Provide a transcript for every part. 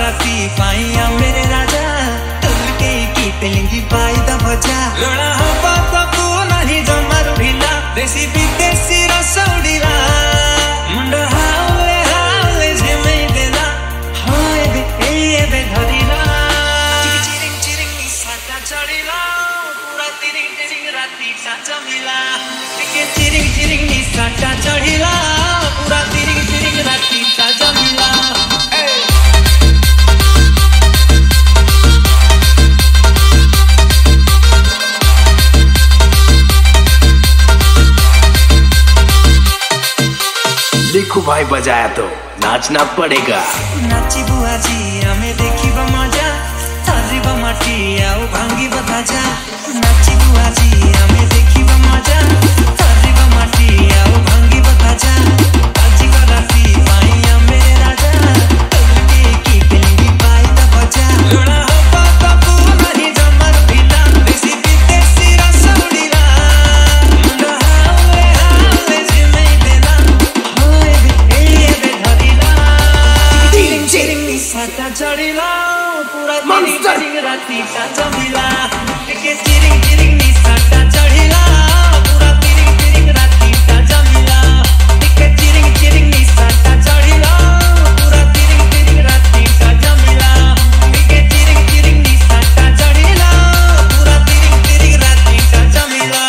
राती पाइया मेरे राजा तुलके की पेलिंगी पाई द भजा लोड़ा हवा तू नहीं जमारू ढिला देसी विदेशी रस उड़िला मुंड हावे हावे झेमे देला हाय बे धरिला चिरिंग चिरिंग निसाटा चढ़िला पूरा तिरिंग तिरिंग राती सा जमिला चिरिंग चिरिंग निसाटा चढ़िला पूरा तिरिंग तिरिंग राती सा जमिला देखो भाई बजाया तो नाचना पड़ेगा। नाची बुआ जी हमें देखी मजा थारी माटी आओ भांगी बधाजा नाची बुआ जी हमें देखी मजा थारी माटी आओ भांगी बधाजा आजी का राती पाइया मेरे राजा तुलके की पेलिंगी पाई द भजा लोड़ा हवा तू नहीं जमारू ढिला देसी विदेशी रस उड़िला मुंड हावे हावे झेमे देला हाय बे धरिला चिरिंग चिरिंग निसाटा चढ़िला पूरा तिरिंग तिरिंग राती सा जमिला के चिरिंग चिरिंग निसाटा चढ़िला पूरा तिरिंग तिरिंग राती सा जमिला के चिरिंग चिरिंग निसाटा चढ़िला पूरा तिरिंग तिरिंग राती सा जमिला के चिरिंग चिरिंग निसाटा चढ़िला पूरा तिरिंग तिरिंग राती सा जमिला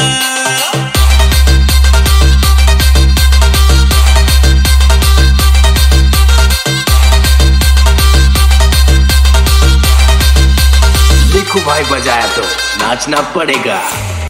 देखो भाई बजाया तो नाचना पड़ेगा।